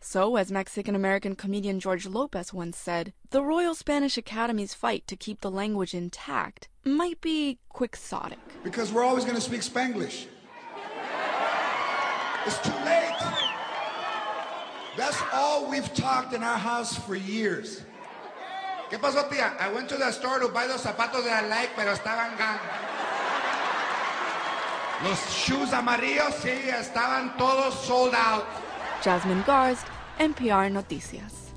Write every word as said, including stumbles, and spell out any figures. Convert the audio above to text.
So, as Mexican-American comedian George Lopez once said, the Royal Spanish Academy's fight to keep the language intact might be quixotic. Because we're always going to speak Spanglish. It's too late. That's all we've talked in our house for years. ¿Qué pasó, tía? I went to the store to buy those zapatos that I like, pero estaban gone. Los shoes amarillos, sí, estaban todos sold out. Jasmine Garst, N P R Noticias.